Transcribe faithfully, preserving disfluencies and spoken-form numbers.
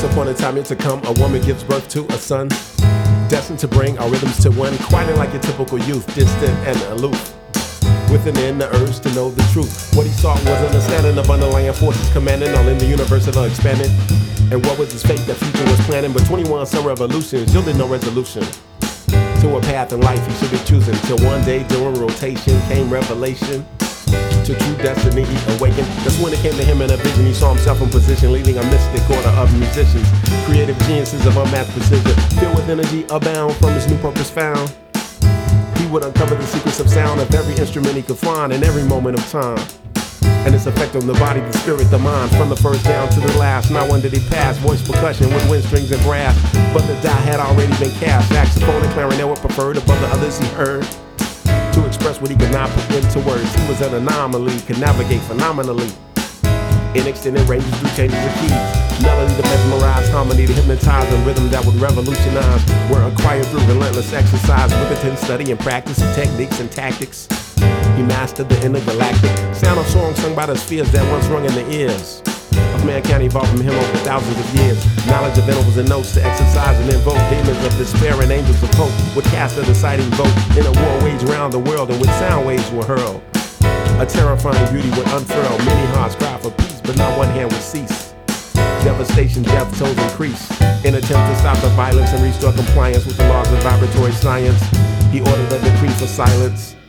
upon a time yet to come, a woman gives birth to a son, destined to bring our rhythms to one, quite like a typical youth, distant and aloof. Within him the urge to know the truth. What he sought was understanding of underlying forces commanding all in the universe of expanding. And what was his fate that future was planning? But twenty-one some revolutions yielded no resolution to a path in life he should be choosing. Till one day during rotation came revelation. To true destiny he awakened. That's when it came to him in a vision. He saw himself in position, leading a mystic order of musicians, creative geniuses of unmatched precision, filled with energy abound from his new purpose found. He would uncover the secrets of sound of every instrument he could find in every moment of time, and its effect on the body, the spirit, the mind, from the first down to the last. Not one did he pass, voice percussion with wind strings and brass, but the die had already been cast. Saxophone and clarinet were preferred above the others he heard, to express what he could not put into words. He was an anomaly, could navigate phenomenally in extended ranges through changes of keys, melody to mesmerize, harmony to hypnotize, and rhythm that would revolutionize were acquired through relentless exercise with intense study and practice of techniques and tactics. He mastered the intergalactic sound of songs sung by the spheres that once rung in the ears of mankind, evolved from him over thousands of years. Knowledge of intervals and notes to exercise and invoke demons of despair and angels of hope would cast a deciding vote in a war waged around the world in which sound waves were hurled. A terrifying beauty would unfurl, many hearts cry for peace, but not one hand would cease. Devastation, death tolls increase in attempt to stop the violence and restore compliance with the laws of vibratory science. He ordered a decree for silence.